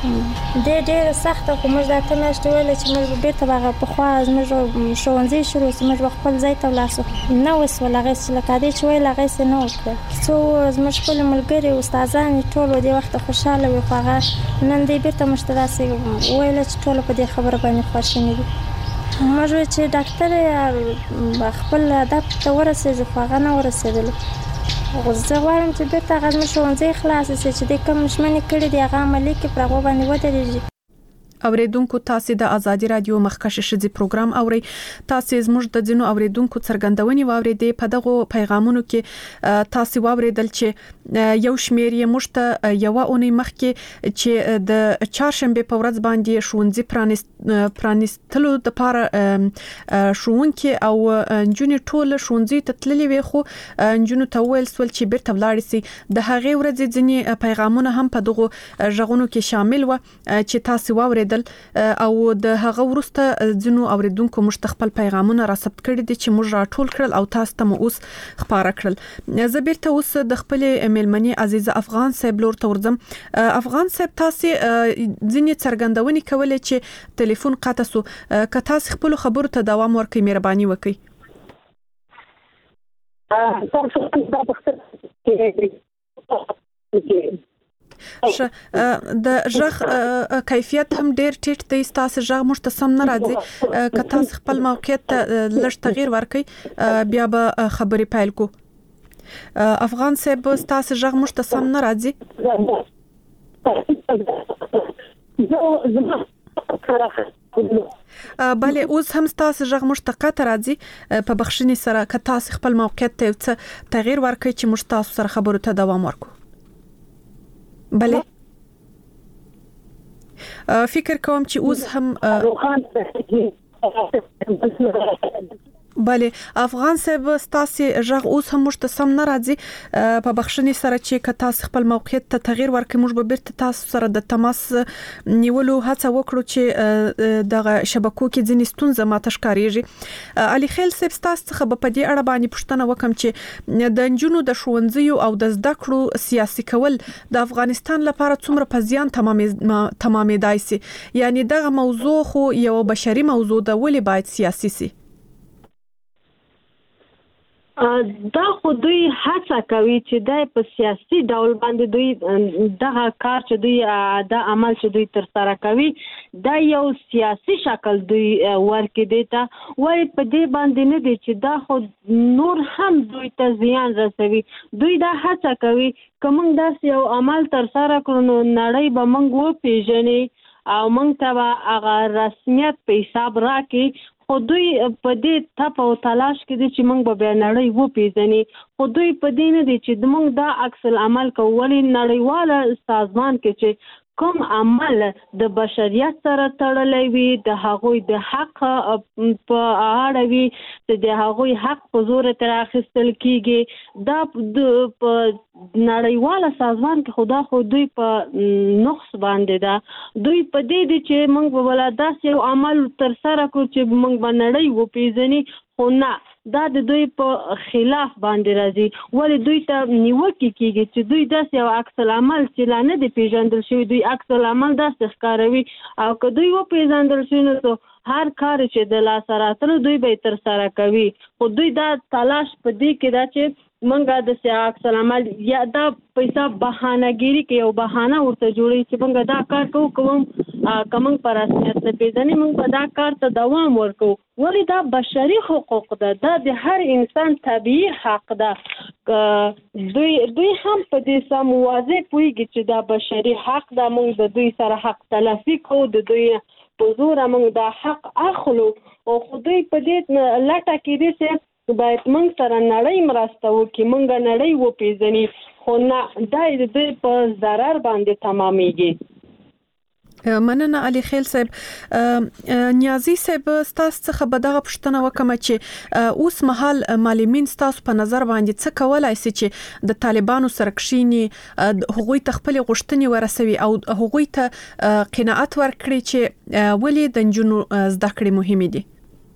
ډېر ډېره سخته، خو موږ د اته میاشتې ویله چې موږ به بېرته به هغه پخوا زموږ ښوونځی شروع شي، موږ به خپل ځای ته ولاړ شو. نه وسول هغې چې لکه هدې چې ویل هغسې نه وکړل. څو زموږ خپل ملګري استادان یې ټول دې وخته خوشحاله وي، خو هغه نن دی بېرته موږ ته داسې ویله چې ټوله په دې خبره باندې خواشیني دي. موږ وایو چې ډاکټر خپل هدف ته ورسېږي، خو هغه نه ورسېدلو. زه غواړم چې بېرته هغه زموږ ښوونځی خلاص شي، چې دوی کوم ژمنې کړي دي هغه عملي کړي، پر هغو باندې ودرېږي. اوریدونکو تاسو د ازادي رادیو مخکښ ښځې پروګرام اوري. تاسو زموږ د ځینو اوریدونکو څرګندونې واوریدې. په دغه پیغامونو کې تاسو واوریدل چې یو شمیر یې موږ ته یو اونۍ مخکې چې د چهارشنبه په ورځ باندې ښوونځي پرانیست پرانیستلو د لپاره ښوونکي او نجونې ټول ښوونځي ته تللي وي، خو نجونو ته ویل سول چې بیرته ولاړ شي. د هغې ورځې ځینې پیغامونه هم په دغه ژغونو کې شامل و چې تاسو واوریدل او د هغه ورسته ځینو اوریدونکو موږ خپل پیغامونه را ثبت کړي دي چې موږ راټول کړل او تاسو ته مو اوس خبره کړل. زه بیرته اوس د خپل میلمنې عزیزه افغان صاحب لور ته ورځم. افغان صاحب تاسو ځینې څرګندونې کولې چې ټلیفون قطع شو، که تاسو خپل خبرو ته دوام ورکړئ مهرباني وکړئ. د ژغ کیفیت هم ډیر ټیټ دی، تاسو ژغ موږ ته سم نه راځي. که تاسو خپل موقعیت ته لږ تغییر ورکړئ بیا به خبرې پیل کو. افغان صاحب تاسو ژغ موږ ته سم نه راځي. بله اوس هم تاسو ژغ موږ ته قطع راځي. په بخښنې سره که تاسو خپل موقعیت ته څه تغییر ورکړئ چې موږ تاسو سره خبرو ته دوام ورکړو. بله فکر کوم چې اوس هم بله افغان صاحب تاسو ژغ اوس هم موږ ته سم نه راځي. په بخښنې سره چې که تاسو خپل موقعیت ته تغییر ورکړئ موږ به بیرته تاسو سره د تماس نیولو هڅه وکړو چې دغه شبکو کې ځینې ستونزې ماته ښکارېږي. علي خیل صاحب تاسو څخه به په دې اړه باندې پوښتنه وکړم چې د نجونو د ښوونځیو او د زده کړو سیاسي کول د افغانستان لپاره څومره په زیان تمامېدای شي؟ یعنی دغه موضوع خو یو بشري موضوع ده، ولې باید سیاسي شي؟ دا خو دوی هڅه کوي چې دا په سیاسي ډول باندې دوی دغه کار چې دوی دا عمل چې دوی تر سره کوي دا یو سیاسي شکل دوی ورکړي دي ته وای په دې باندې نه دي چې دا خو نور هم دوی ته زیان رسوي. دوی دا هڅه کوي که موږ داسې یو عمل تر سره کړو نو نړۍ به موږ وپېژني او موږ ته به هغه رسمیت په حساب راکړي. خو دوی په دې تپ او تلاش کې دي چې موږ به بیا نړۍ وپېژني. خو دوی په دې نه دي چې موږ دا عکس العمل کوو. ولې نړیواله سازمان کې چې کوم عمل د بشریت سره تړلی وي، د هغوی د حق په اړه وي، د هغوی حق په زور تر اخیستل کیږي، دا په نړیواله سازمان کې خدا خو دوی په نقص باندې ده. دوی په دې دي چې موږ به ولا داسې یو عمل تر سره کړو چې موږ به نړۍ وپېژني، خو نه دا د دوی په خلاف باندې راځي. ولې دوی ته نیوکې کیږي چې دوی داسې یو عکس العمل چې لا نه دی پیژندل شوی، دوی عکس العمل داسې ښکاروي او که دوی وپېژندل شي نو هر کار چې د لاسه راتلو دوی به تر سره کوي. خو دوی دا تلاش په دې کې دا چې منګه د سیاق سلامل یا دا پیسې بهانهګيري کې یو بهانه ورته جوړي چې منګه دا کار کوو کوم کوم پر اساس نه پیژنې موږ په دا کار ته دوام ورکو ولې دا بشري حقوق ده دا د هر انسان طبيعي حق ده دوی دوی هم په دې سم واضح پويږي چې دا بشري حق ده موږ د دوی سره حق تلافي کوو د دوی په زور موږ دا حق اخلو او خو دوی په دې لټه کې دي چې باید موږ سره نړۍ مرسته وکړي موږ نړۍ وپیژني خو نه دا د دوی په ضرر باندې تمامېږي. مننه علي خیل صاحب. نیازي صاحب ستاسو څخه به دغه پوښتنه وکم چې اوس مهال معلمین ستاسو په نظر باندې څه کولای شي چې د طالبانو سره کښینی هغوی ته خپل غوښتنې ورسوي او هغوی ته قناعت ورکړي چې ولې د نجونو زده کړې مهمه دي؟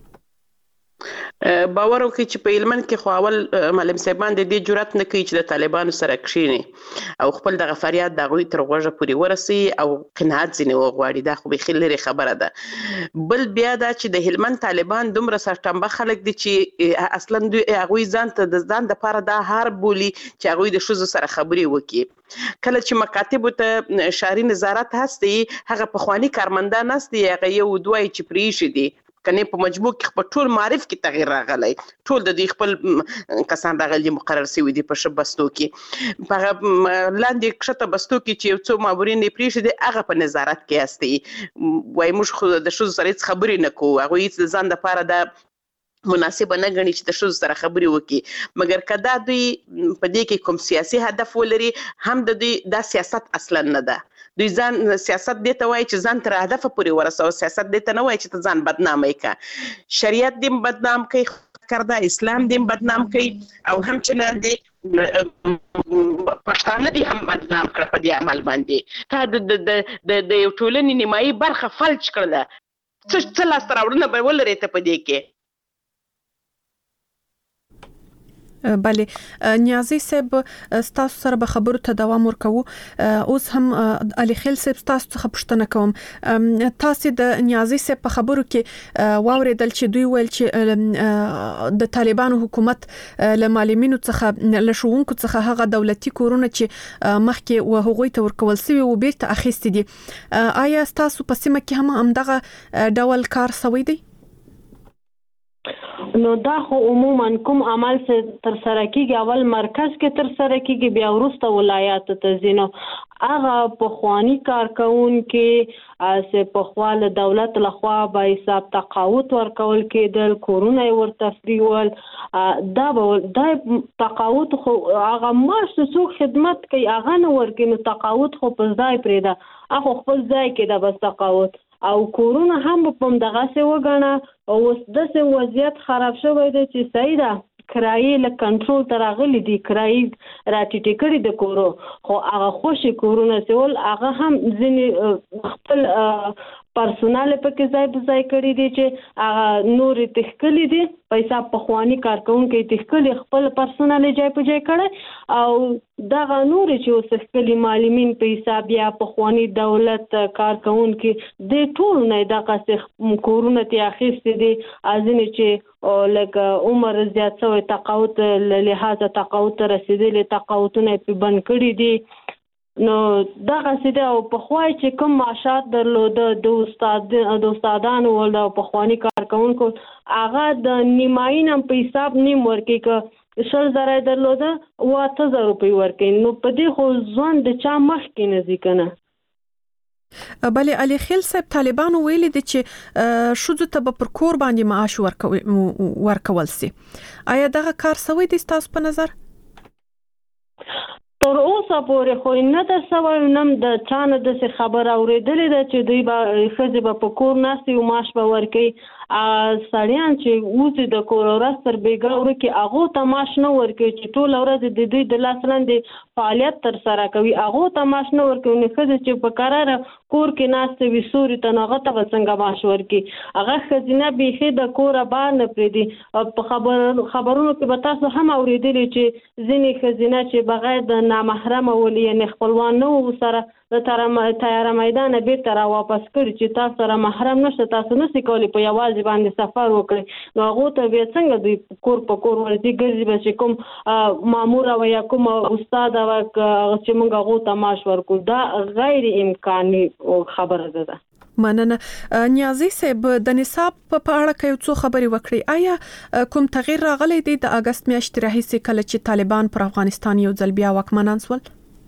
باور وکړي چې په هلمند کې خو اول معلم صاحبان د دې جرأت نه کوي چې د طالبانو سره کښیني او خپل دغه فریاد د هغوی تر غوږه پورې ورسي او قناعت ځینې وغواړي. دا خو بیخي لرې خبره ده. بل بیا دا چې د هلمند طالبان دومره سرټمبه خلک دي چې اصلا دوی هغوی ځان ته د ځان دپاره دا هار بولي چې هغوی د ښځو سره خبرې وکړي. کله چې مکاتبو ته شهري نظارت هستي هغه پخواني کارمندان هستي هغه یو دوه چې پرېښي دي کنه په مجموع کې په ټول معرف کې تغییر راغلی ټول د دې خپل کسان راغلي مقرر شوي دي په شبستو کې په لاندې کښته بستو کې چې یو څو مامورین یې پرېښي دي هغه په نظارت کې هستي وایي موږ خو د ښځو سره هېڅ خبرې نه کوو هغوی هېڅ د ځان دپاره د مناسبه نه ګڼي چې د ښځو سره خبرې وکړي مګر که دا دوی په دې کې کوم سیاسي هدف ولري هم د دوی دا سیاست اصلا نه ده. دوی ځان سیاست دې ته وایي چې ځان تر هدفه پورې ورسوه سیاست دې ته نه وایي چې ته ځان بدنامه کړه. شریعت دې بدنام کوي کرده اسلام دې بدنام کوي او همچنان دې پښتانه دې هم بدنام کړه په دې عمل باندې. تا د یو ټولنې نیمایي برخه فلج کړله څه لاسته راوړنه به ولرې ته په دې کې. بله نیازي صاحب ستاسو سره به خبرو ته دوام ورکوو. اوس هم علي خیل صاحب ستاسو څخه پوښتنه کوم تاسو د نیازي صاحب په خبرو کې واوریدل چې دوی ویل چې د طالبانو حکومت له معلمینو څخه له ښوونکو څخه هغه دولتي کورونه چې مخکې و هغوی ته ورکول شوي و بیرته اخیستي دي. آیا ستاسو په سیمه کې هم همدغه ډول کار شوی دی؟ نو دا خو عموما کوم عمل چې تر سره کیږي اول مرکز کې تر سره کیږي بیا وروسته ولایاتو ته ځي. نو هغه پخواني کارکونکي چې پخوا له دولت لخوا به حساب تقاعد ورکول کېدل کورونه یې ورته فریول دا به دا تقاعد خو هغه معاش څوک خدمت کوي هغه نه ورکوي نو تقاعد خو په ځای پرېږده هغه خپل ځای کې ده بس تقاعد او کورونه هم په همدغسې وګڼه او اوس داسې وضعیت خراب شوی دی چې صحیح ده کرایې له کنټرول ته راغلي دي کرایې راټیټې کړي د کورو خو هغه خوشي کورونه سول هغه هم ځینې خپل پرسونال پکې ځای په ځای کړي دي چې هغه نورې تښکلي دي پیسې پخواني کارکونکي تښکلي خپل پرسونال ځای په ځای کړي او دغه نورې چې اوس تښکلي معلمین په حساب یا پخواني دولت کارکونکي د ټول نه دغه کورونه ته اخیستي دي ځینې چې او لکه عمر زیات شوی تقاعد له لحاظه تقاعد ته رسېدلي تقاعدونه یې پرې بند کړي دي. نو دغسې دی او پخوای چې کوم معاشات درلوده د استاد د استادانو او پخواني کارکونکو هغه د نیمایي نه په حساب نیم ورکوي که شل زره یې درلوده اووه اته زره روپۍ ورکوي نو په دې خو ژوند د چا مخکې نه ځي که نه. بله علي خیل صاحب طالبانو ویلي دي چې ښځو ته به پر کور باندې معاش ورکول سي. آیا دغه کار شوی دی ستاسو په نظر؟ تر اوسه پورې خو نه ده سوی نم د چا نه داسې خبره اورېدلې ده چې دوی به ښځې به په کور ناستې او معاش به ورکوي. سړیان چې وځي د کور ورځ تر بېګا وړکي هغو ته معاش نه ورکوي چې ټوله ورځ د دوی د لاس لاندې فعالیت ترسره کوي هغو ته معاش نه ورکوي. نو ښځې چې په قراره کور کې ناستې وي سوري ته نو هغه ته به څنګه معاش ورکړي هغه ښځینه بیخي د کوره بار نه پرېږدي. په خبر خبرونو کې به تاسو هم اورېدلي چې ځینې ښځینه چې بغیر د نامحرمه ولي یعنې خپلوان نه وو سره د تیاره میدان بیرته را واپس کړي چې تاسو سره محرم نشته، تاسو نشئ کولی په یوازې باندې سفر وکړئ. نو هغو ته بیا څنګه دوی کور په کور ورځي ګرځي به چې کوم مامور او یا کوم استاد او چې موږ هغو ته معاش ورکړو، دا غیر امکاني خبره ده. مننه. نیازي صاحب د نصاب په اړه کې څو خبرې وکړي. آیا کوم تغییر راغلی دی د اگست میاشتې راهیسې کله چې طالبان پر افغانستان یو ځل بیا واکمنان شول؟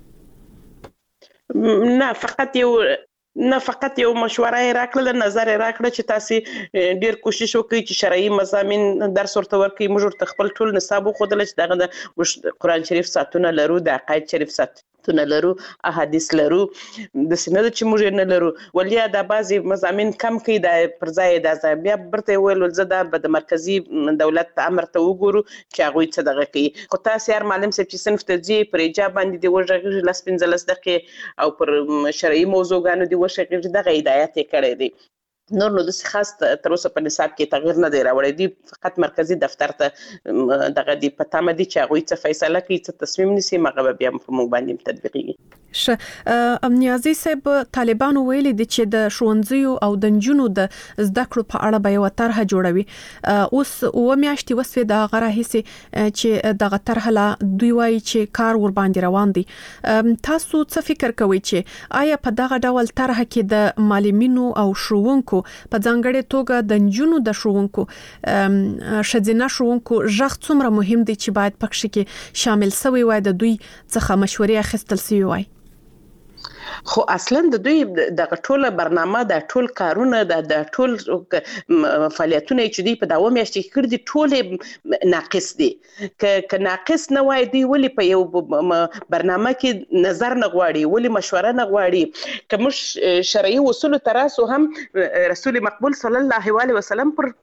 نه فقط یو نه فقط یو مشوره راکړه، نظر راکړه چې تاسو ډیر کوشش وکړئ چې شرعي مضامین درس ورته ورکړئ. موږ ورته خپل ټول نصاب وښودل چې دغه د قرآن شریف ساتونه لرو، د عقاید شریف ساتونه لرو، احادیث لرو، د سنت چې موږ نه لرو. ولیا د بعضي مضامین کم کوي د پر ځای د بیا برته ویل زه د مرکزی دولت امر ته وګورو چې هغه څه دغه کوي. خو تاسو هر معلم صاحب چې صنف ته ځي پر ایجاب باندې دی وژغه لاس پنځلس دقیقې او پر شرعي موضوعګانو دی وشغه دغه هدایت کړی دی. نور نو د خاص تر اوسه په نصاب کې تغییر نه دی راوړی دی، فقط مرکزی دفتر ته دغه دی پته مدي چې هغه څه فیصله کوي، څه تصمیم نیسي، مغه بیا په موږ باندې تطبیقي. ش امنیازي صاحب طالبان ویلي دي چې د ښوونځیو او د نجونو د زده کړو په اړه به یو طرحه جوړوي. اوس و میاشتې وسوي د غره هيسي چې دغه طرحه لا دوی وایي چې کار ور باندې روان دي. تاسو څه فکر کوئ چې آیا په دغه ډول طرحه کې د معلمینو او ښوونکو په ځانګړي توګه د نجونو د ښوونکو شذینه ښوونکو ژغ څومره مهم دی چې باید پکې کې شامل شوی وای، د دوی څخه مشورې اخیستل شوی وای؟ خو اصلا د دوی د ټوله برنامه د ټول کارونه د ټول فعالیتونه چې دوی په دغه میاشتې کې کړي دي ټول ناقص دي. که ناقص نه وای دوی ولې په یو برنامه کې نظر نه غواړي، ولې مشوره نه غواړي؟ که موږ شرعي اصول تراسو هم رسول مقبول صلی الله علیه وسلم پر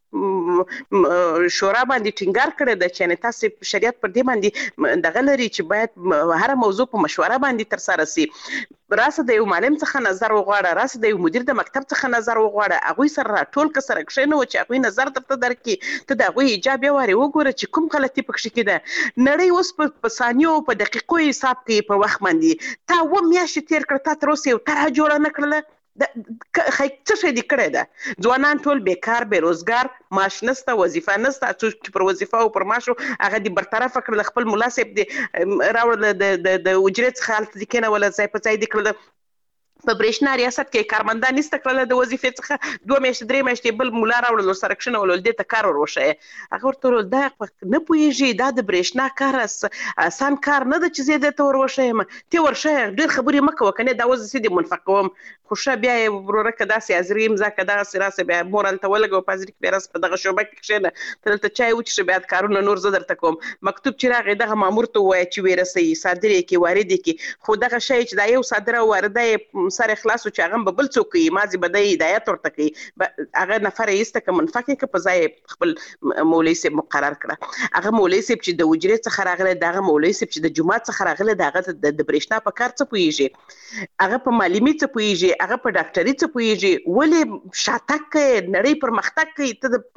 شورا باندې ټینګار کړی د چې تاسو شریعت پر دې باندې دغه لري چې باید هر موضوع په مشوره باندې تر سره شي. راسه د یو معلم څخه نظر وغواړه، راسه د یو مدیر د مکتب څخه نظر وغواړه، هغه سره ټول کسر کښینو چې هغه نظر درته درکې ته د هغه ایجاب واره وګوره چې کوم غلطي پکې کېده. نړۍ اوس په ثانیو په دقیقو حساب کوي په وخت باندې. تا و میاشتې تیر کړ، تا تر اوسه یو طرحه جوړه نه کړله. د څه شي دي کړی ده؟ ځوانان ټول بیکار، بیروزګار، معاش نشته، وظیفه نشته، چې پر وظیفه او پر معاشو هغه دي برطرف کړل. خپل مناسب دي راوړل د د اجرت څخه حالت دي کنه ولا ځای په ځای دي کړل. په برېښنا ریاست کې کارمندان نشته کړل د وظیفې څخه دوه میاشتې درې میاشتې بل مولا راوړل سره کښنه ولول دې ته کار وروښه. هغه ورته وویل دا نه پوهېږي، دا د برېښنا کار اسان کار نه ده چې زه دې ته وروښیم، ته ورښه ډېر خبرې مه کوه کنه دا اوس زه دې منفق کوم. خو ښه بیا یې وروره که داسې حاضري امضا که دغسې راسه بیا مور هلته ولګوه په حاضري کې بیا راسه په دغه شعبه کې کښېنه ته دلته چای وڅښه بیا کارونه نور زه درته کوم. مکتوب چې راغی دغه مامور ته ووایه چې ویې رسوي، صادر یې کړي، وارد یې کړي. خو دغه شی چې دا یو صادره او وارده یې سر خلاص و چې هغه به بل څوک کوي، مازې به دی هدایت ورته کوي. هغه نفر یې ایسته که منفق یې که په ځای خپل مولوي صاحب مقرر کړه. هغه مولوي صاحب چې د اجرې څخه راغلی، د هغه مولوي صاحب چې د جومات څخه راغلی، د هغه د برېښنا په کار څه پوهېږي، هغه په معلمي څه پوهېږي، هغه په ډاکټري څه پوهېږي. ولې شاتګ کوي، نړۍ پرمختګ کوي، ته د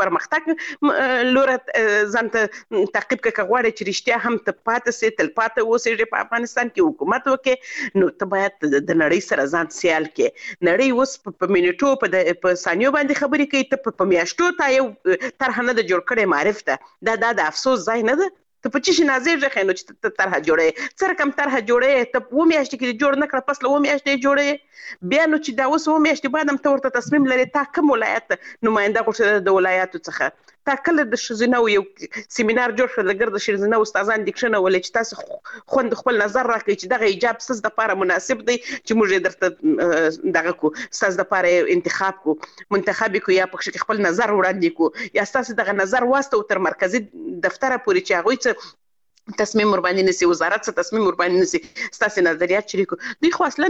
پرمختګ لوره ځان ته تعقیب کړه. که غواړې چې رښتیا هم ته پاتې سې، تل پاتې اوسېږې په افغانستان کې، حکومت وکړې، نو ته باید د نړۍ سره ځان سیال کړې. نړۍ اوس په منټو په ثانیو باندې خبرې کوي، ته په میاشتو تا یو طرحه نه ده جوړ کړې، معرف ده. دا دا د افسوس ځای نه ده. ته په چی شي نازېږې نو چې ته طرحه جوړې، څه رقم طرحه جوړې، ته په اووه میاشتې کې جوړ نه کړه، پس له اووه میاشتې جوړې. بیا نو چې دا اوس اووه میاشتې بعد هم ته ورته تصمیم لرې، تا کوم ولایت نماینده غوښتله د ولایاتو څخه؟ تا کله د ښځینه یو سیمینار جوړ کړ د ګرد ښځینه استادان دې کښېنولې چې تاسو خوند خپل نظر راکړئ چې دغه ایجاب ستاسو دپاره مناسب دی چې موږ یې درته دغه کړو، ستاسو دپاره انتخاب کړو، منتخب یې کړو، یا پکښې خپل نظر وړاندې کړو، یا ستاسو دغه نظر واستو تر مرکزي دفتره پورې چې هغوی څه تصمیم ور باندې نسی، وزارت څه تصمیم ور باندې نسی، ستاسو نظریات شریکو. دوی خو اصلا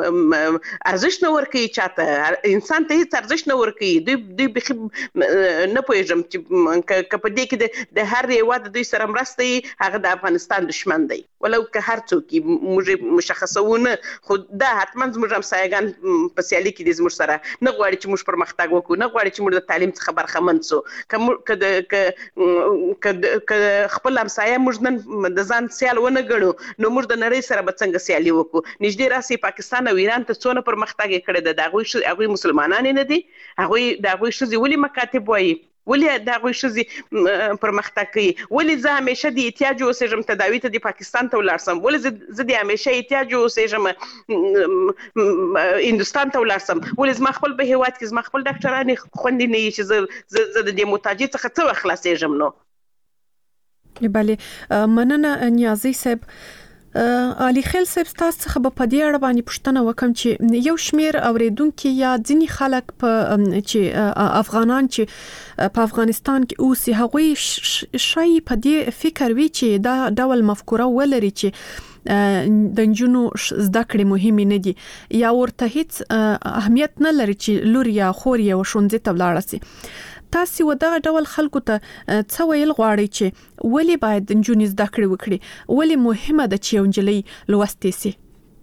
ارزښت نه ورکوي چاته، انسان ته هیڅ ارزښت نه ورکوي. دوی دوی بیخي نه پوهېږم چې که په دې کې د هر هېواد دوی سره مرسته یي، هغه د افغانستان دشمن دی، ولو که هر څوک یي، موږ مشخصوو نه، خو دا حتما زموږ همسایګان په سیالي کې دي زموږ سره، نه غواړي چې موږ پرمختګ وکړو، نه غواړي چې موږ د تعلیم څخه برخمن سو. که خپل همسایه موږ نن د ځان سیال ونه ګڼو نو موږ د نړۍ سره به څنګه سیالي وکړو. نږدې راسي پاکستان او ایران ته څونه پرمختګ یې کړی دی، د هغوی هغوی مسلمانان نه دي، هغوی د هغوی ښځې ولې مکاتب وایي، ولې د هغوی ښځې پرمختګ کوي، ولې زه همیشه د احتیاج اوسېږم تداوي ته د پاکستان ته ولاړ سم، ولې زه د همیشه احتیاج اوسېږم هندوستان ته ولاړ سم، ولې زما خپل په هیواد کې زما خپل ډاکټرانې خوندې نه وي چې زه د دې محتاجۍ څخه څه وخت خلاصېږم. نو بله مننه نیازي صاحب. علي خیل صاحب تاسو څخه په دې اړه باندې پوښتنه وکم چې یو شمیر اوریدونکو یا ځینی خلک په چې افغانان چې په افغانستان کې اوسي هغوی شای په دې فکر وی چې دا ډول مفکوره ولري چې د نجونو زده کړې مهمه نه دي یا ورته هیڅ اهمیت نه لري چې لور یا خور یا ښوونځي ته ولاړ شي. تاسو ودغه ډول خلکو ته څه ویل غواړئ چې ولې باید نجونې زده کړې وکړي، ولې مهمه ده چې یو نجلۍ لوستې سي؟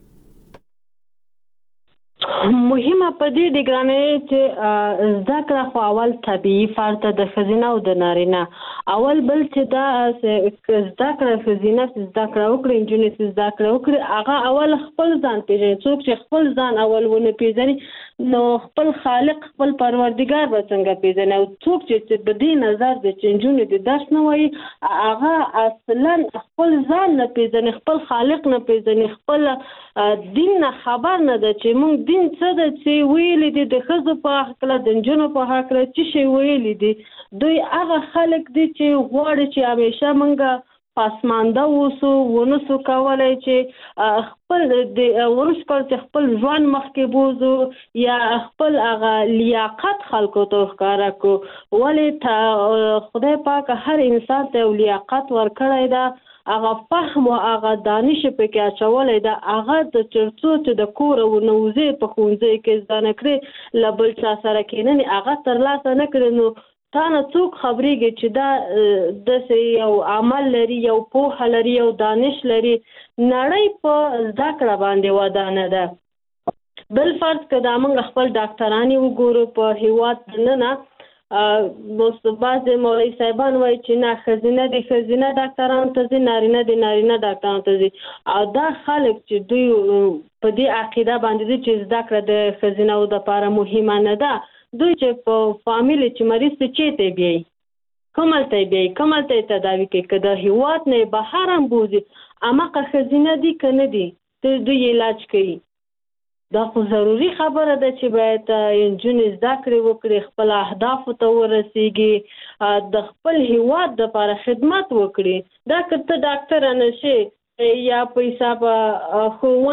مهمه په دې د ګرانې چې زده کړه خو اول طبيعي فرض د ښځینه او د نارینه، اول بل چې دا زده کړه ښځینه زده کړه وکړي نجونې زده کړه وکړي هغه اول خپل ځان پیژني. څوک چې خپل ځان اول ونه پیژني نو خپل خالق خپل پروردگار به څنګه پیژني، او څوک چې په دې نظر د چنجونې د درس نه وایي هغه اصلا خپل ځان نه پیژني، خپل خالق نه پیژني، خپل دین نه خبر نه ده چې موږ دین څه ده چې ویلي دي د ښځو په هکله د نجونو په هکله څه شی ویلي دي. دوی هغه خلک دي چې غواړي چې همیشه موږ پاسمانده اوسو، ونسو کولای چې خپل د ورس کول چې خپل ځوان مخکې بوزو یا خپل هغه لیاقت خلکو ته ښکاره کو. ولې خدای پاک هر انسان ته لیاقت ورکړی ده، هغه فهم او هغه دانش پکې اچولای ده، هغه د چرڅو چې د کور او نوځي په خونځي کې ځان کړی لبل چا سره کېنني هغه تر لاسه نه کړي. نو تانه څوک خبرېږي چې دا د یو عمل لري، یو پوهه لري، یو دانش لري، نړۍ په زده کړه باندې ودانه ده. بل فرض که دا موږ خپل ډاکټرانې وګورو په هیواد نه نه بعضې مولوي صاحبان وایي چې نه ښځینه د ښځینه ډاکټرانو ته ځي، نارینه د نارینه ډاکټرانو ته ځي، او دا خلک چې دوی په دې عقیده باندې دي چې زده کړه د ښځینهو دپاره مهمه نه ده. دوی چې په فامیل چې مریض ته چیرته بیایي، کوملته بیایي، کوملته تداوي کوي، که د هیواد نه بهر هم بوځي هماغه ښځینه دي که نه دي دوی علاج کوي. دا خو ضروري خبره ده چې باید نجونې زده کړې وکړي، خپل اهدافو ته ورسیږي، د خپل هیواد دپاره خدمت وکړي. دا که ته ډاکټره نه شې یا په حساب ښوونه